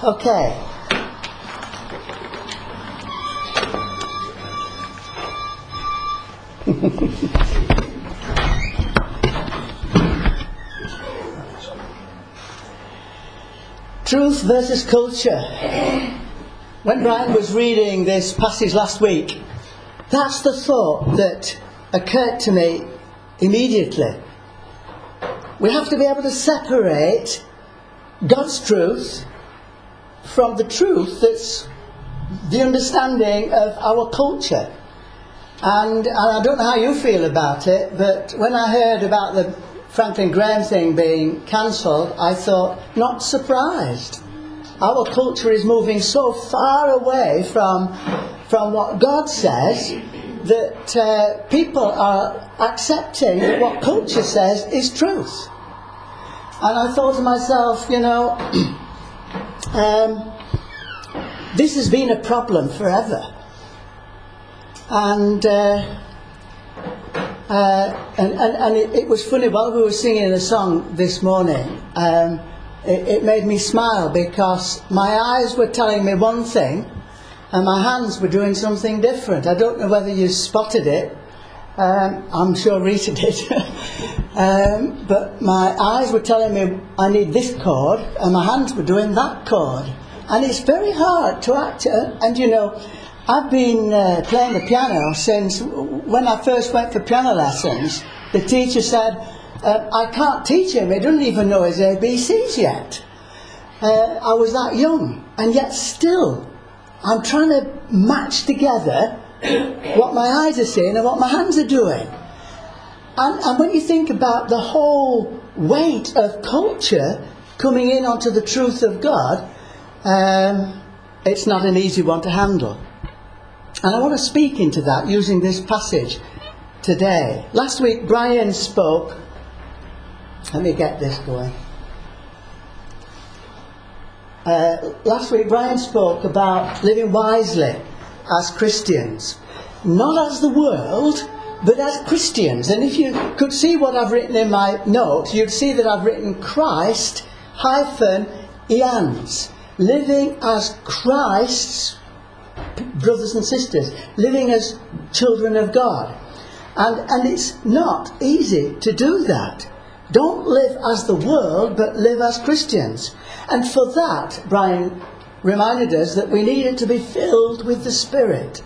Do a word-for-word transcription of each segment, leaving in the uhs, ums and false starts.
Okay. Truth versus culture. When Brian was reading this passage last week, that's the thought that occurred to me immediately. We have to be able to separate God's truth from the truth that's the understanding of our culture. And, and I don't know how you feel about it, but when I heard about the Franklin Graham thing being cancelled, I thought, not surprised. Our culture is moving so far away from, from what God says that uh, people are accepting that what culture says is truth. And I thought to myself, you know, um, this has been a problem forever. And uh, uh, and, and, and it, it was funny, while we were singing a song this morning, um, it, it made me smile because my eyes were telling me one thing and my hands were doing something different. I don't know whether you spotted it. Um, I'm sure Rita did. um, but my eyes were telling me I need this chord and my hands were doing that chord. And it's very hard to act. Uh, and you know, I've been uh, playing the piano since when I first went for piano lessons. The teacher said, uh, I can't teach him, he doesn't even know his A B Cs yet. Uh, I was that young, and yet still I'm trying to match together what my eyes are seeing and what my hands are doing. And, and when you think about the whole weight of culture coming in onto the truth of God, um, it's not an easy one to handle. And I want to speak into that using this passage today. Last week Brian spoke, let me get this going. Uh, last week Brian spoke about living wisely as Christians. Not as the world, but as Christians. And if you could see what I've written in my notes, you'd see that I've written Christ hyphen Ians. Living as Christ's brothers and sisters, living as children of God. And, and it's not easy to do that. Don't live as the world, but live as Christians. And for that, Brian reminded us that we needed to be filled with the Spirit.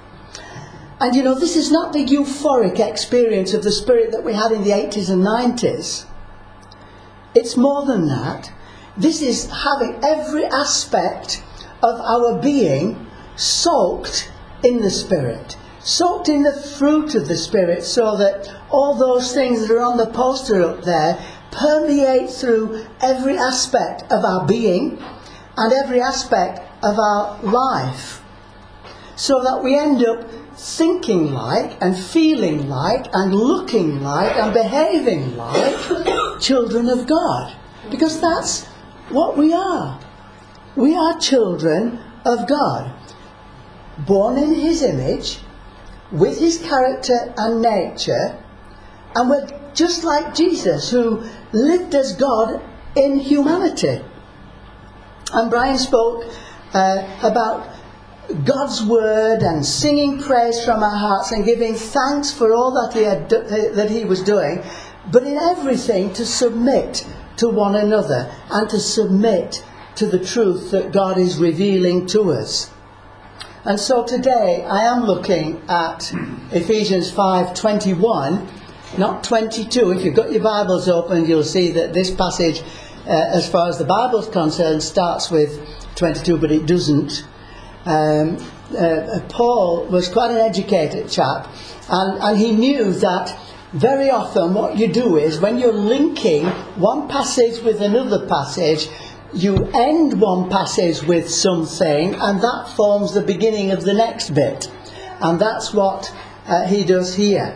And you know, this is not the euphoric experience of the Spirit that we had in the eighties and nineties. It's more than that. This is having every aspect of our being soaked in the Spirit, soaked in the fruit of the Spirit, so that all those things that are on the poster up there permeate through every aspect of our being and every aspect of our life, so that we end up thinking like and feeling like and looking like and behaving like children of God, because that's what we are. We are children of God, born in His image, with His character and nature, and we're just like Jesus, who lived as God in humanity. And Brian spoke uh, about God's word and singing praise from our hearts and giving thanks for all that he had do- that he was doing, but in everything to submit to one another and to submit to the truth that God is revealing to us. And so today I am looking at Ephesians five twenty-one, not twenty-two. If you've got your Bibles open, you'll see that this passage, uh, as far as the Bible's concerned, starts with twenty-two, but it doesn't. Um, uh, Paul was quite an educated chap, and, and he knew that very often what you do is, when you're linking one passage with another passage, you end one passage with something, and that forms the beginning of the next bit. And that's what uh, he does here.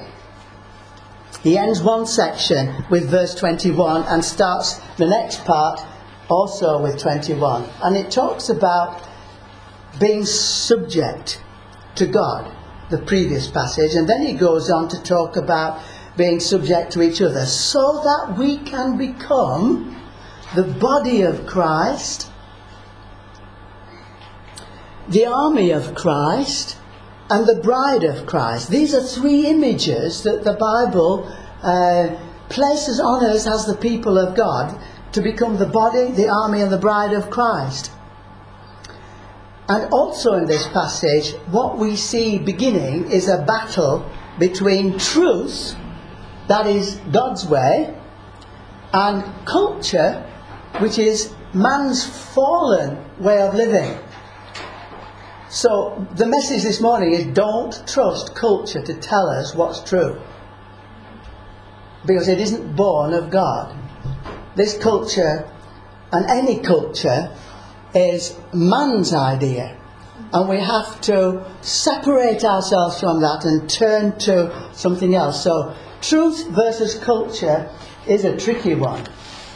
He ends one section with verse twenty-one and starts the next part also with twenty-one. And it talks about being subject to God, the previous passage. And then he goes on to talk about being subject to each other, so that we can become the body of Christ, the army of Christ, and the bride of Christ. These are three images that the Bible uh, places on us as the people of God, to become the body, the army, and the bride of Christ. And also in this passage, what we see beginning is a battle between truth, that is God's way, and culture, which is man's fallen way of living. So the message this morning is, don't trust culture to tell us what's true, because it isn't born of God. This culture, and any culture, is man's idea, and we have to separate ourselves from that and turn to something else. So truth versus culture is a tricky one.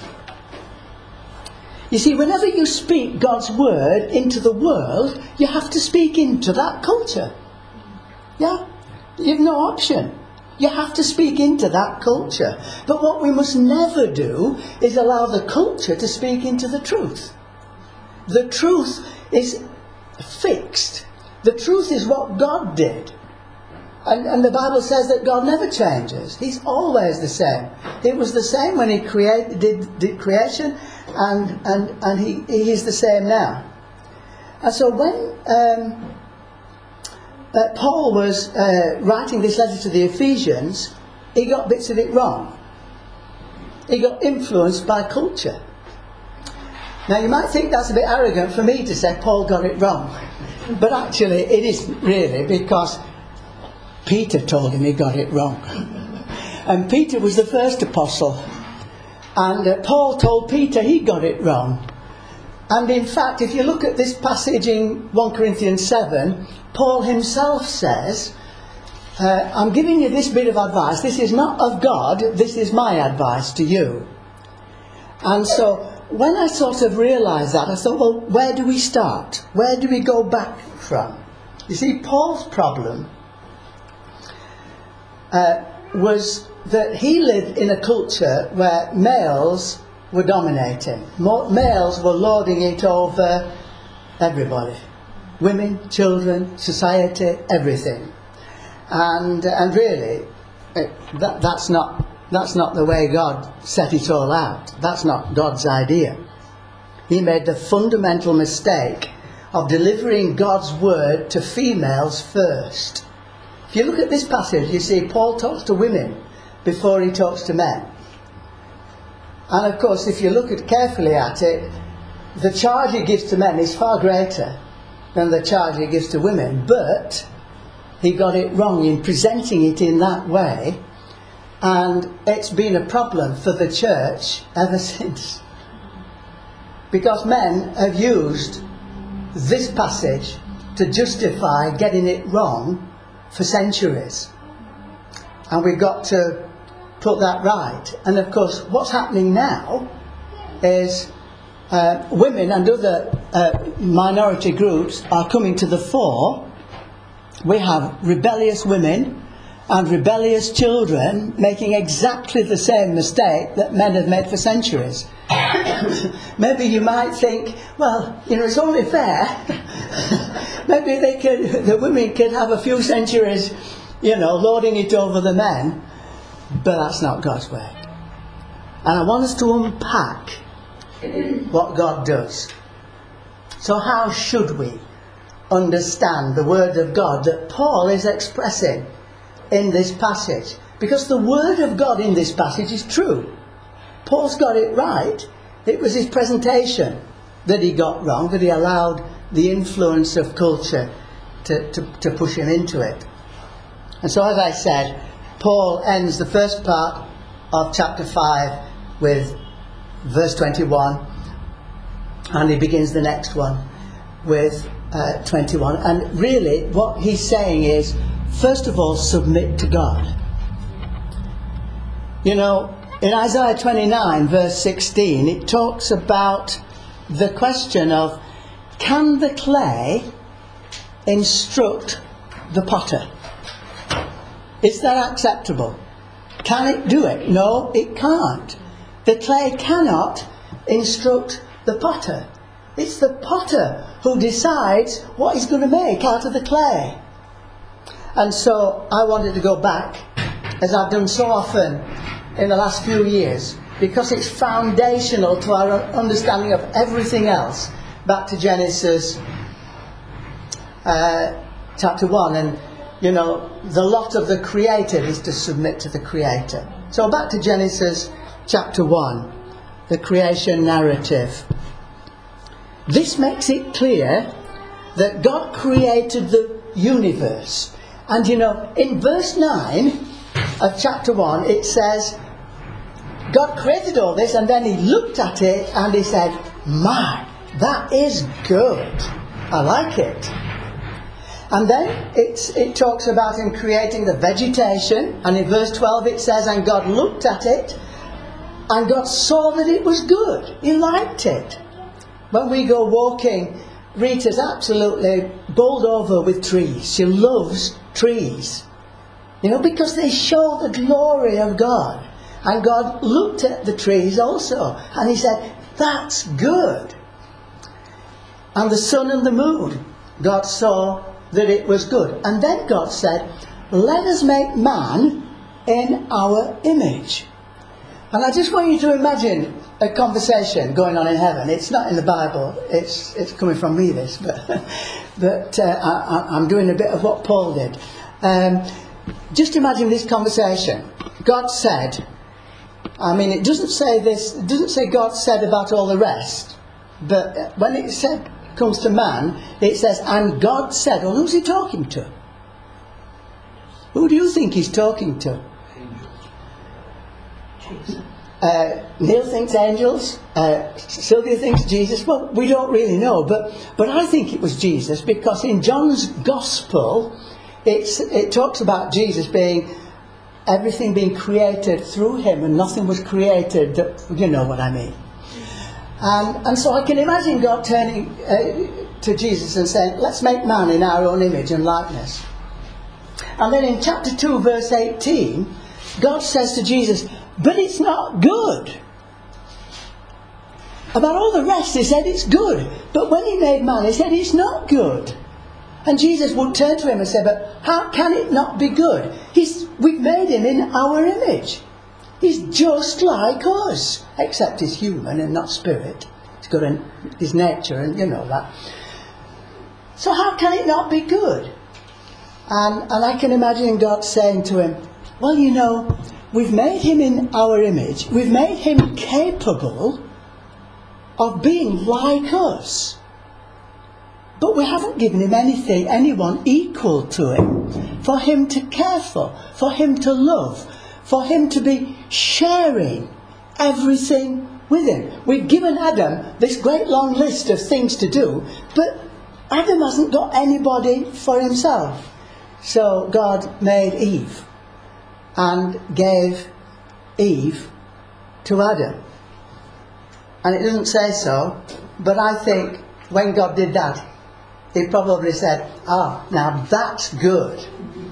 You see, whenever you speak God's word into the world, you have to speak into that culture. Yeah? You've no option. You have to speak into that culture. But what we must never do is allow the culture to speak into the truth. The truth is fixed. The truth is what God did. And, and the Bible says that God never changes. He's always the same. It was the same when he created, did, did creation, and, and, and he, he is the same now. And so when um, uh, Paul was uh, writing this letter to the Ephesians, he got bits of it wrong. He got influenced by culture. Now you might think that's a bit arrogant for me to say Paul got it wrong. But actually it isn't really, because Peter told him he got it wrong. And Peter was the first apostle. And uh, Paul told Peter he got it wrong. And in fact, if you look at this passage in First Corinthians seven, Paul himself says, uh, I'm giving you this bit of advice. This is not of God. This is my advice to you. And so when I sort of realised that, I thought, well, where do we start? Where do we go back from? You see, Paul's problem uh, was that he lived in a culture where males were dominating. More, males were lording it over everybody. Women, children, society, everything. And and really, it, that, that's not that's not the way God set it all out. That's not God's idea. He made the fundamental mistake of delivering God's word to females first. If you look at this passage, you see Paul talks to women before he talks to men. And of course, if you look at carefully at it, the charge he gives to men is far greater than the charge he gives to women. But he got it wrong in presenting it in that way, and it's been a problem for the church ever since. Because men have used this passage to justify getting it wrong for centuries. And we've got to put that right. And of course, what's happening now is uh, women and other uh, minority groups are coming to the fore. We have rebellious women and rebellious children making exactly the same mistake that men have made for centuries. Maybe you might think, well, you know, it's only fair. Maybe they could, the women could have a few centuries, you know, lording it over the men. But that's not God's way. And I want us to unpack what God does. So how should we understand the word of God that Paul is expressing in this passage? Because the word of God in this passage is true. Paul's got it right. It was his presentation that he got wrong, that he allowed the influence of culture to, to, to push him into it. And so, as I said, Paul ends the first part of chapter five with verse twenty-one, and he begins the next one with uh, twenty-one. And really what he's saying is, first of all, submit to God. You know, in Isaiah twenty-nine verse sixteen, it talks about the question of, can the clay instruct the potter? Is that acceptable? Can it do it? No, it can't. The clay cannot instruct the potter. It's the potter who decides what he's going to make out of the clay. And so I wanted to go back, as I've done so often in the last few years, because it's foundational to our understanding of everything else, back to Genesis uh, chapter one. And, you know, the lot of the created is to submit to the Creator. So back to Genesis chapter one, the creation narrative. This makes it clear that God created the universe. And, you know, in verse nine of chapter one, it says, God created all this, and then he looked at it and he said, my, that is good. I like it. And then it's, it talks about him creating the vegetation, and in verse twelve it says, and God looked at it, and God saw that it was good. He liked it. When we go walking, Rita's absolutely bowled over with trees. She loves trees. You know, because they show the glory of God. And God looked at the trees also, and he said, that's good. And the sun and the moon, God saw that it was good. And then God said, let us make man in our image. And I just want you to imagine a conversation going on in heaven. It's not in the Bible, it's it's coming from me, this, but, but uh, I, I'm doing a bit of what Paul did. Um, just imagine this conversation. God said, I mean, it doesn't say this, it doesn't say God said about all the rest, but when it said, comes to man, it says, and God said, well, who's he talking to? Who do you think he's talking to? Uh, Neil thinks angels, uh, Sylvia thinks Jesus. Well, we don't really know, but, but I think it was Jesus, because in John's Gospel, it's, it talks about Jesus being, everything being created through him, and nothing was created that, you know what I mean. And, and so I can imagine God turning uh, to Jesus and saying, let's make man in our own image and likeness. And then in chapter two, verse eighteen, God says to Jesus, but it's not good. About all the rest, he said it's good. But when he made man, he said it's not good. And Jesus would turn to him and say, but how can it not be good? He's, we've made him in our image. He's just like us, except he's human and not spirit. He's got an, his nature, and you know that. So how can it not be good? And, and I can imagine God saying to him, well, you know, we've made him in our image. We've made him capable of being like us. But we haven't given him anything, anyone equal to him, for him to care for, for him to love, for him to be sharing everything with him. We've given Adam this great long list of things to do, but Adam hasn't got anybody for himself. So God made Eve and gave Eve to Adam. And it doesn't say so, but I think when God did that, he probably said, ah, now that's good.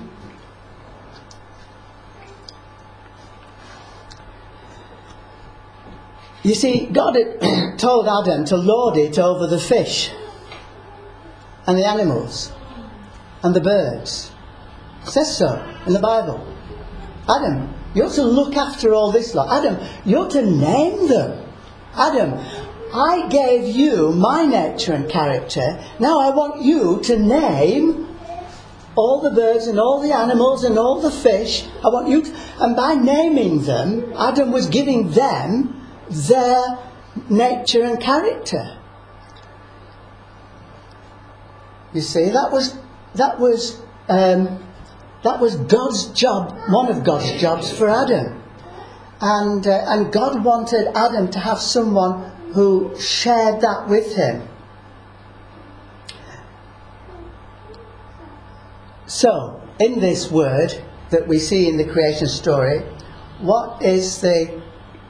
You see, God had told Adam to lord it over the fish and the animals and the birds. It says so in the Bible. Adam, you're to look after all this lot. Adam, you're to name them. Adam, I gave you my nature and character. Now I want you to name all the birds and all the animals and all the fish. I want you to, and by naming them, Adam was giving them their nature and character. You see, that was that was um, that was God's job, one of God's jobs for Adam, and uh, and God wanted Adam to have someone who shared that with him. So, in this word that we see in the creation story, what is the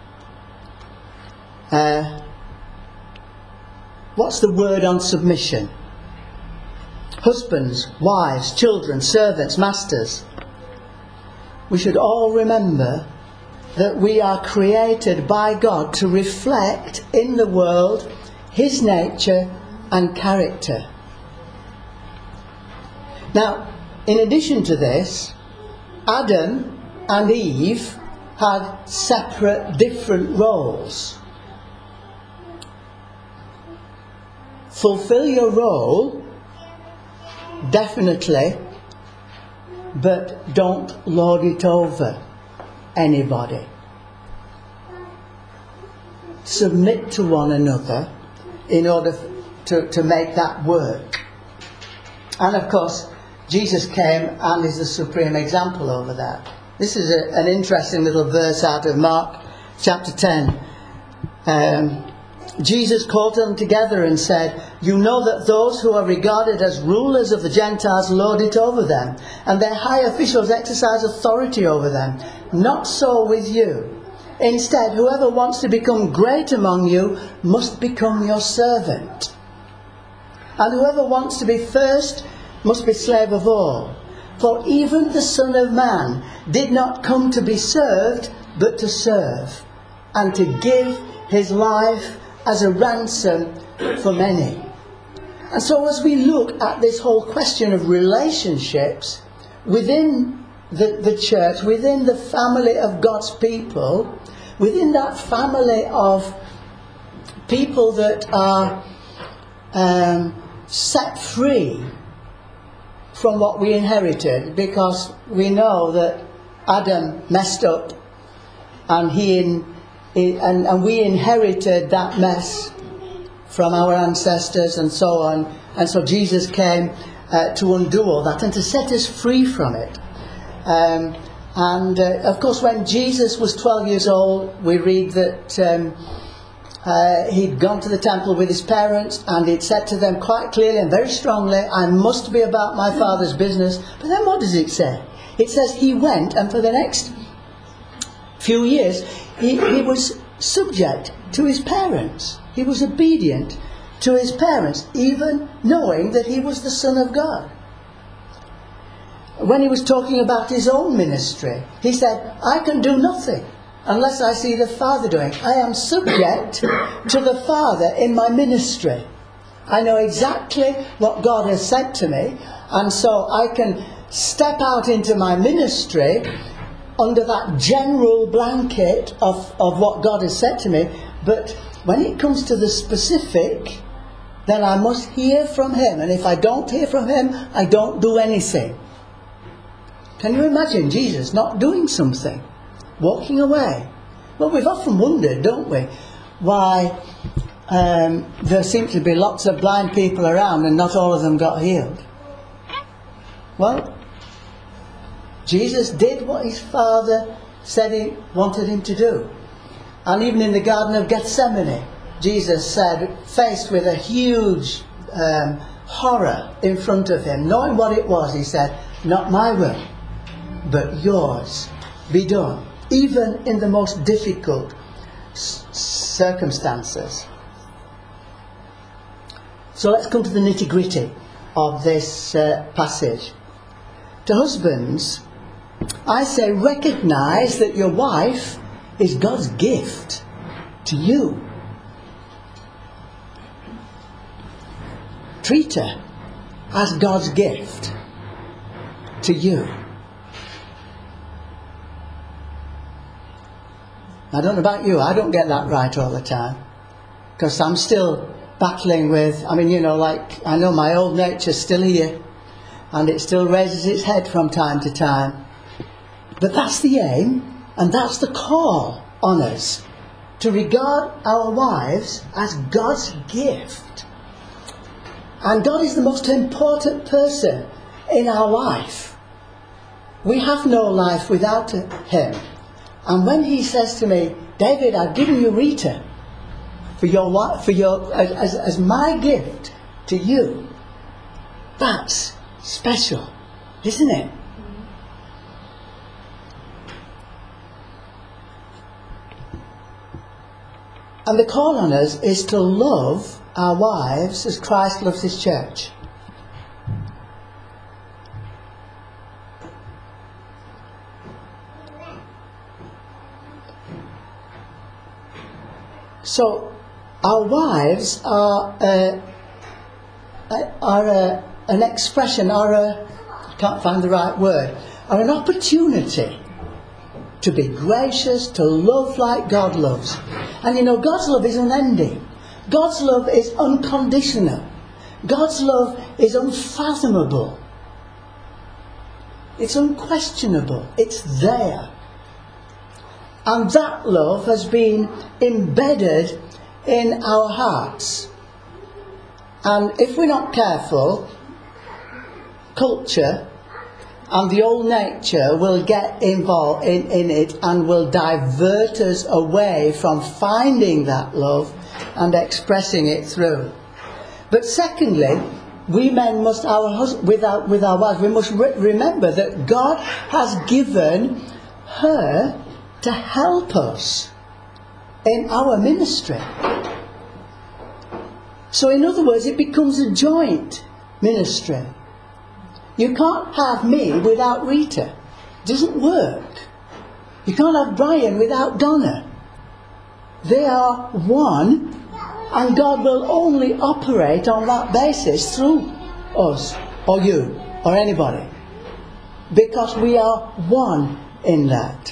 uh, what's the word on submission? Husbands, wives, children, servants, masters. We should all remember that we are created by God to reflect in the world his nature and character. Now, in addition to this, Adam and Eve had separate, different roles. Fulfill your role, definitely, but don't lord it over anybody. Submit to one another in order to, to make that work. And of course, Jesus came and is the supreme example over that. This is a, an interesting little verse out of Mark chapter ten. Um, Jesus called them together and said, "You know that those who are regarded as rulers of the Gentiles lord it over them, and their high officials exercise authority over them. Not so with you. Instead, whoever wants to become great among you must become your servant. And whoever wants to be first must be slave of all. For even the Son of Man did not come to be served, but to serve, and to give his life as a ransom for many." And so as we look at this whole question of relationships within the, the church, within the family of God's people, within that family of people that are um, set free from what we inherited, because we know that Adam messed up and he in, and, and we inherited that mess from our ancestors and so on, and so Jesus came uh, to undo all that and to set us free from it. Um, and uh, of course, when Jesus was twelve years old, we read that um, uh, he'd gone to the temple with his parents, and he'd said to them quite clearly and very strongly, "I must be about my Father's business." But then what does it say? It says he went, and for the next few years he, he was subject to his parents. He was obedient to his parents, even knowing that he was the Son of God. When he was talking about his own ministry, he said, "I can do nothing unless I see the Father doing. I am subject to the Father in my ministry. I know exactly what God has said to me, and so I can step out into my ministry under that general blanket of, of what God has said to me. But when it comes to the specific, then I must hear from him. And if I don't hear from him, I don't do anything." Can you imagine Jesus not doing something? Walking away? Well, we've often wondered, don't we, why um, there seem to be lots of blind people around and not all of them got healed. Well, Jesus did what his Father said he wanted him to do. And even in the Garden of Gethsemane, Jesus said, faced with a huge um, horror in front of him, knowing what it was, he said, "Not my will, but yours be done," even in the most difficult s- circumstances. So let's come to the nitty-gritty of this uh, passage. To husbands, I say, recognise that your wife is God's gift to you. Treat her as God's gift to you. I don't know about you, I don't get that right all the time, because I'm still battling with, I mean, you know, like, I know my old nature's still here, and it still raises its head from time to time. But that's the aim, and that's the call on us, to regard our wives as God's gift. And God is the most important person in our life. We have no life without him. And when he says to me, "David, I've given you Rita for your for your as, as my gift to you," that's special, isn't it? And the call on us is to love our wives as Christ loves his church. So, Our wives are, uh, are a, an expression, are a, I can't find the right word, are an opportunity to be gracious, to love like God loves. And you know, God's love is unending. God's love is unconditional. God's love is unfathomable. It's unquestionable. It's there. And that love has been embedded in our hearts. And if we're not careful, culture and the old nature will get involved in, in it and will divert us away from finding that love and expressing it through. But secondly, we men must, our hus- with, our, with our wives, we must re- remember that God has given her to help us in our ministry. So in other words, it becomes a joint ministry. You can't have me without Rita. It doesn't work. You can't have Brian without Donna. They are one, and God will only operate on that basis through us, or you, or anybody. Because we are one in that.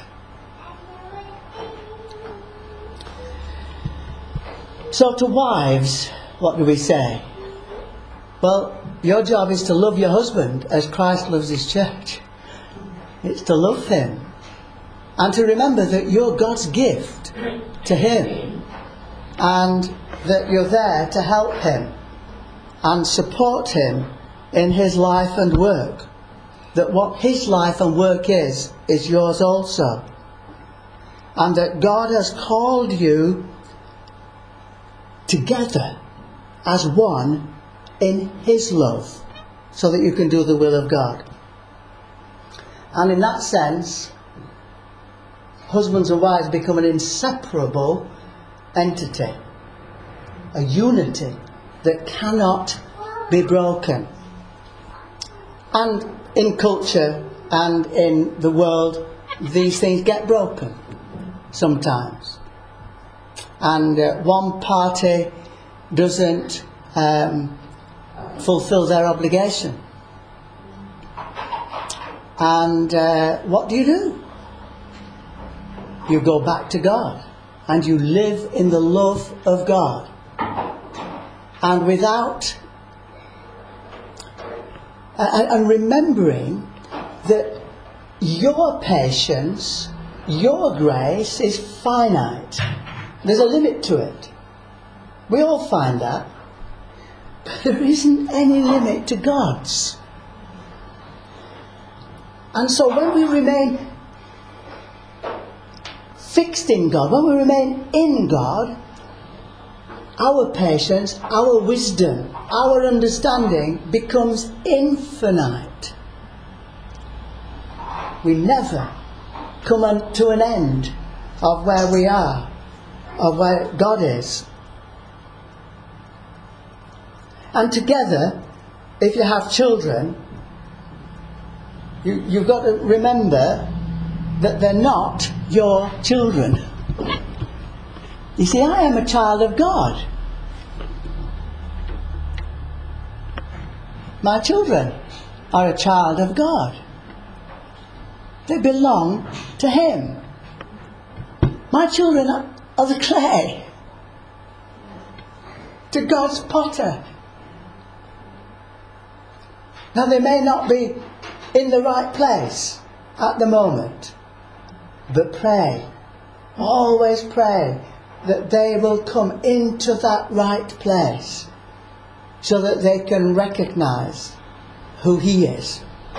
So to wives, what do we say? Well, your job is to love your husband as Christ loves his church. It's to love him. And to remember that you're God's gift to him. And that you're there to help him and support him in his life and work. That what his life and work is, is yours also. And that God has called you together as one in his love, so that you can do the will of God. And in that sense, husbands and wives become an inseparable entity, a unity that cannot be broken. And in culture and in the world, these things get broken sometimes. And uh, one party doesn't um, fulfill their obligation. And uh, what do you do? You go back to God and you live in the love of God. And without uh, and remembering that your patience, your grace is finite. There's a limit to it. We all find that. But there isn't any limit to God's. And so when we remain fixed in God, when we remain in God, our patience, our wisdom, our understanding becomes infinite. We never come on to an end of where we are, of where God is. And together, if you have children, you, you've got to remember that they're not your children. You see, I am a child of God. My children are a child of God. They belong to Him. My children are, are the clay to God's potter. Now they may not be in the right place at the moment, but pray, always pray that they will come into that right place so that they can recognise who He is.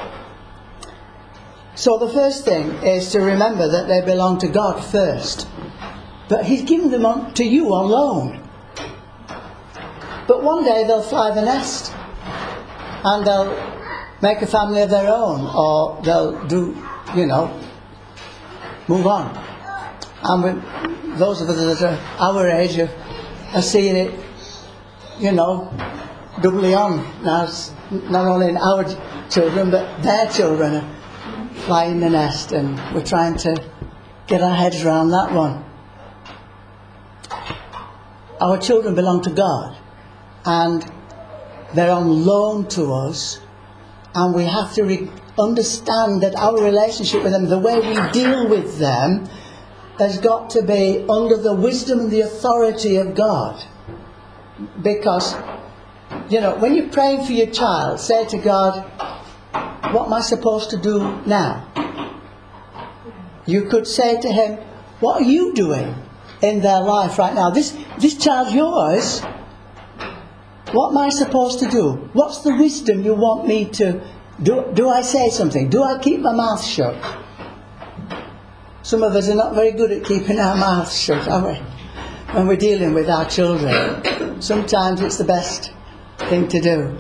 So the first thing is to remember that they belong to God first, but He's given them on, to you on loan. But one day they'll fly the nest and they'll make a family of their own, or they'll do, you know, move on. And we, those of us that are our age are, are seeing it, you know, doubly on. Now it's not only in our children, but their children are flying the nest, and we're trying to get our heads around that one. our children belong to God, and they're on loan to us, and we have to re- understand that our relationship with them, the way we deal with them, has got to be under the wisdom and the authority of God. Because, you know, when you're praying for your child, say to God, what am I supposed to do now? You could say to him, what are you doing in their life right now? This, this child's yours. What am I supposed to do? What's the wisdom you want me to do? Do I say something? Do I keep my mouth shut? Some of us are not very good at keeping our mouths shut, are we? When we're dealing with our children. Sometimes it's the best thing to do.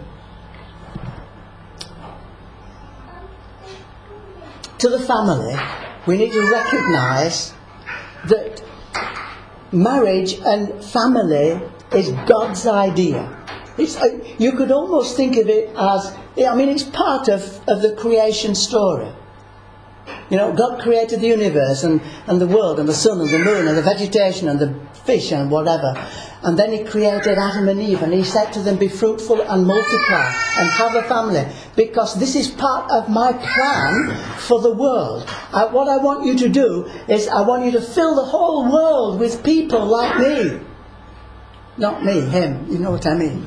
To the family, we need to recognise that marriage and family is God's idea. It's, uh, you could almost think of it as, I mean, it's part of, of the creation story. You know, God created the universe and, and the world and the sun and the moon and the vegetation and the fish and whatever. And then he created Adam and Eve, and he said to them, be fruitful and multiply and have a family, because this is part of my plan for the world. I, what I want you to do is I want you to fill the whole world with people like me. Not me, him, you know what I mean.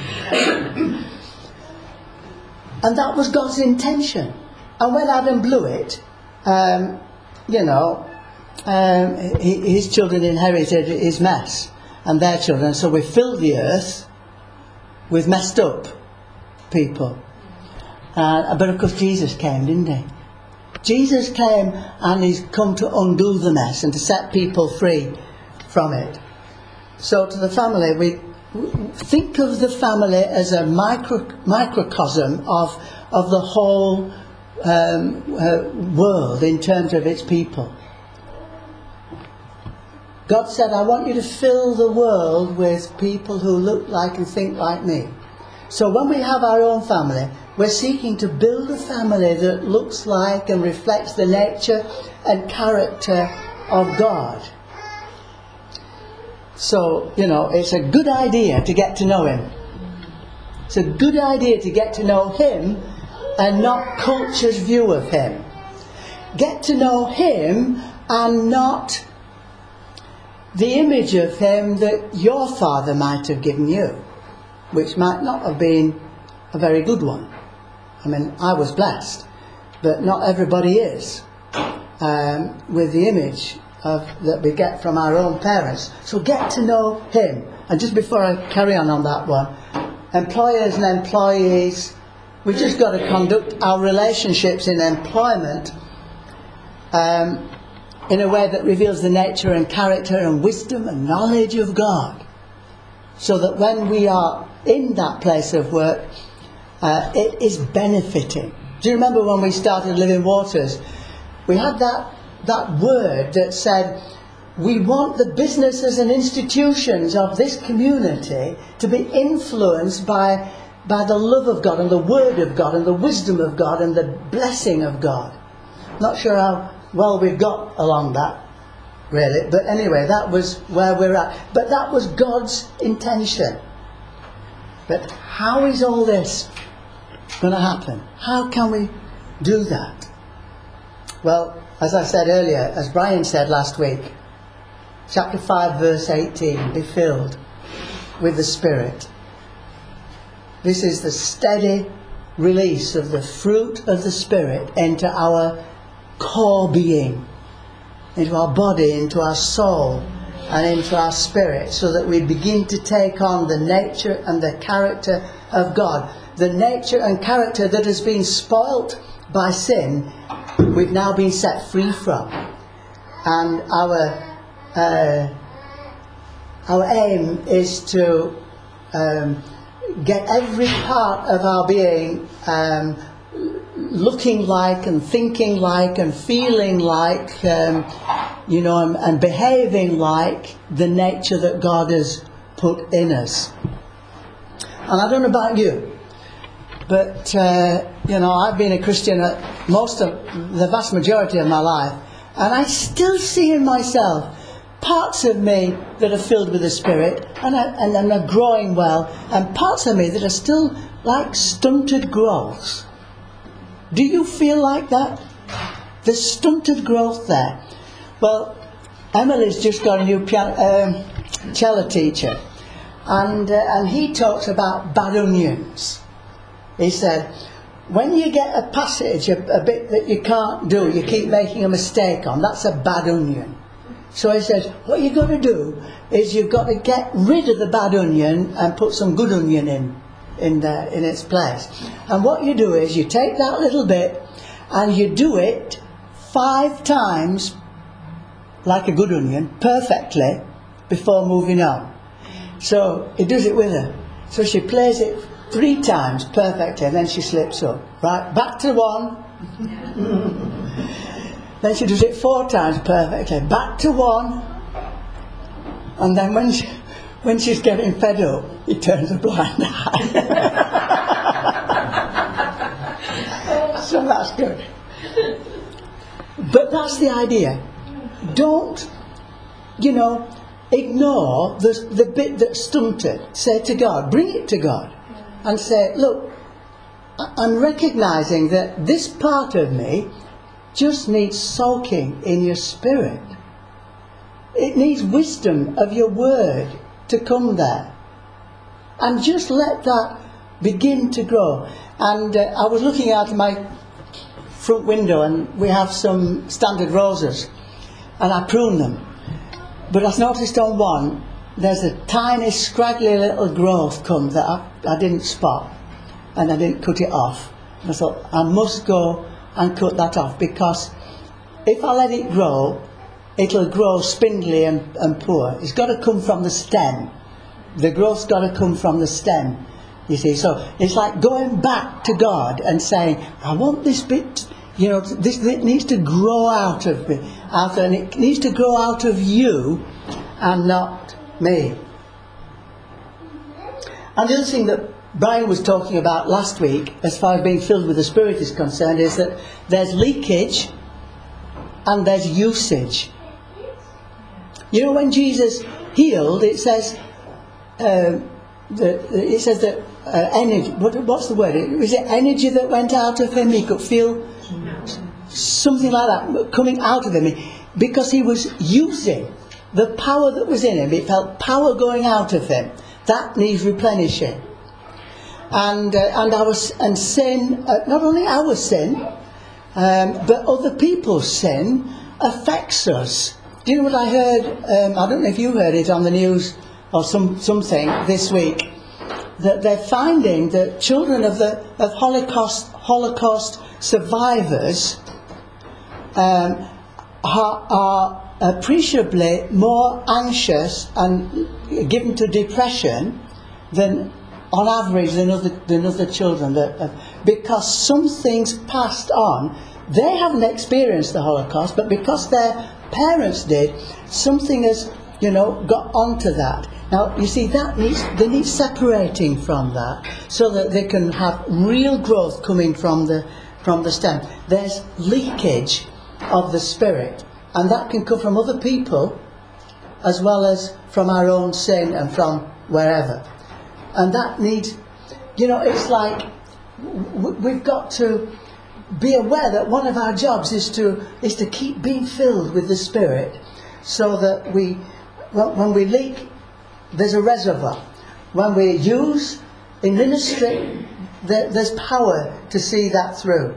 And that was God's intention. And when Adam blew it, um, you know, um, his children inherited his mess, and their children. So we filled the earth with messed up people. Uh, but of course Jesus came, didn't he? Jesus came, and he's come to undo the mess and to set people free from it. So to the family, we think of the family as a micro, microcosm of of the whole um, uh, world in terms of its people. God said, I want you to fill the world with people who look like and think like me. So when we have our own family, we're seeking to build a family that looks like and reflects the nature and character of God. So, you know, it's a good idea to get to know him. It's a good idea to get to know him and not culture's view of him. Get to know him and not the image of him that your father might have given you, which might not have been a very good one. I mean, I was blessed, but not everybody is, um, with the image of that we get from our own parents. So get to know him. And just before I carry on on that one, employers and employees, we just got to conduct our relationships in employment um, in a way that reveals the nature and character and wisdom and knowledge of God, so that when we are in that place of work, uh, it is benefiting. Do you remember when we started Living Waters? We had that that word that said, we want the businesses and institutions of this community to be influenced by by the love of God and the word of God and the wisdom of God and the blessing of God. Not sure how well we've got along that, really, but anyway, that was where we're at. But that was God's intention. But how is all this going to happen? How can we do that? Well, as I said earlier, as Brian said last week, chapter five, verse eighteen, be filled with the Spirit. This is the steady release of the fruit of the Spirit into our core being, into our body, into our soul, and into our spirit, so that we begin to take on the nature and the character of God. The nature and character that has been spoilt by sin, we've now been set free from. And our uh, our aim is to um, get every part of our being um, looking like and thinking like and feeling like, um, you know, and, and behaving like the nature that God has put in us. And I don't know about you, but, uh, you know, I've been a Christian most of the vast majority of my life, and I still see in myself parts of me that are filled with the Spirit and are, and, and are growing well, and parts of me that are still like stunted growths. Do you feel like that? There's stunted growth there. Well, Emily's just got a new piano, um, cello teacher, and uh, and he talks about bad onions. He said, when you get a passage, a, a bit that you can't do, you keep making a mistake on, that's a bad onion. So he says, what you've got to do is you've got to get rid of the bad onion and put some good onion in, in, the, in its place. And what you do is you take that little bit and you do it five times like a good onion, perfectly, before moving on. So he does it with her. So she plays it three times perfectly, and then she slips up. Right, back to one. Then she does it four times perfectly. Back to one. And then when she, when she's getting fed up, he turns a blind eye. So that's good. But that's the idea. Don't, you know, ignore the, the bit that's stunted. Say to God, bring it to God. And say, look, I'm recognising that this part of me just needs soaking in your Spirit. It needs wisdom of your word to come there. And just let that begin to grow. And uh, I was looking out of my front window, and we have some standard roses, and I prune them. But I've noticed on one, there's a tiny scraggly little growth come that I, I didn't spot, and I didn't cut it off. I thought, I must go and cut that off, because if I let it grow, it'll grow spindly and, and poor. It's got to come from the stem. The growth's got to come from the stem, you see. So it's like going back to God and saying, I want this bit, you know, this bit needs to grow out of me, out, and it needs to grow out of you and not me. And the other thing that Brian was talking about last week, as far as being filled with the Spirit is concerned, is that there's leakage and there's usage. You know, when Jesus healed, it says uh, that it says that uh, energy. What, what's the word? Was it energy that went out of him? He could feel something like that coming out of him, because he was using the power that was in him. He felt power going out of him. That needs replenishing. And uh, and our and sin, uh, not only our sin, um, but other people's sin affects us. Do you know what I heard? Um, I don't know if you heard it on the news or some something this week, that they're finding that children of the of Holocaust Holocaust survivors um, are, are appreciably more anxious and given to depression than, on average, than other than other children, that, uh, because some things passed on. They haven't experienced the Holocaust, but because their parents did, something has, you know, got onto that. Now, you see, that needs they need separating from that, so that they can have real growth coming from the from the stem. There's leakage of the Spirit, and that can come from other people, as well as from our own sin and from wherever. And that needs, you know, it's like we've got to be aware that one of our jobs is to is to keep being filled with the Spirit, so that we, when we leak, there's a reservoir. When we use in ministry, there's power to see that through.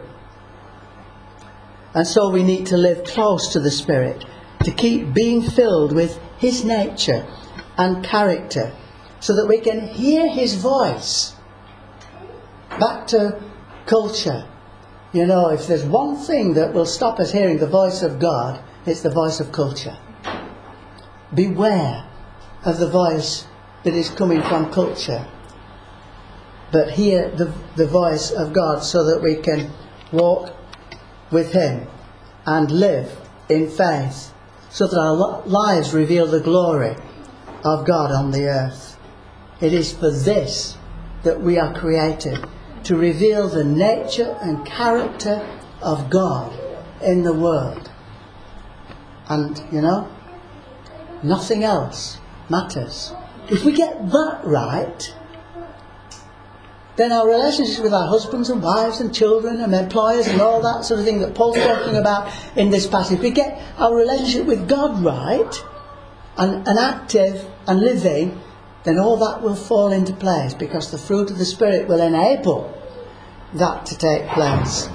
And so we need to live close to the Spirit, to keep being filled with His nature and character, so that we can hear His voice. Back to culture. You know, if there's one thing that will stop us hearing the voice of God, it's the voice of culture. Beware of the voice that is coming from culture, but hear the, the voice of God, so that we can walk with Him and live in faith, so that our lives reveal the glory of God on the earth. It is for this that we are created, to reveal the nature and character of God in the world. And, you know, Nothing else matters. If we get that right, then our relationships with our husbands and wives and children and employers and all that sort of thing that Paul's talking about in this passage, if we get our relationship with God right and, and active and living, then all that will fall into place, because the fruit of the Spirit will enable that to take place.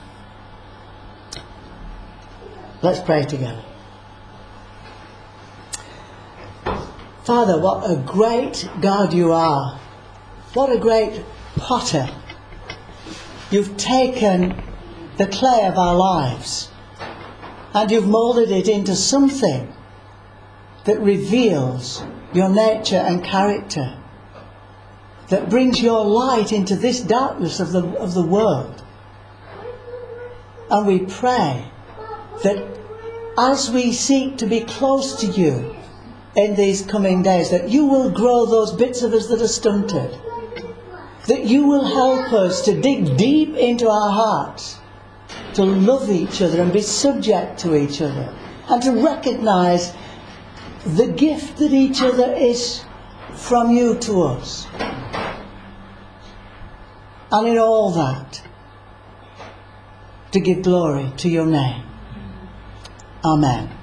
Let's pray together. Father, what a great God you are. What a great potter. You've taken the clay of our lives and you've moulded it into something that reveals your nature and character, that brings your light into this darkness of the, of the world. And we pray that as we seek to be close to you in these coming days, that you will grow those bits of us that are stunted, that you will help us to dig deep into our hearts, to love each other and be subject to each other, and to recognise the gift that each other is from you to us. And in all that, to give glory to your name. Amen.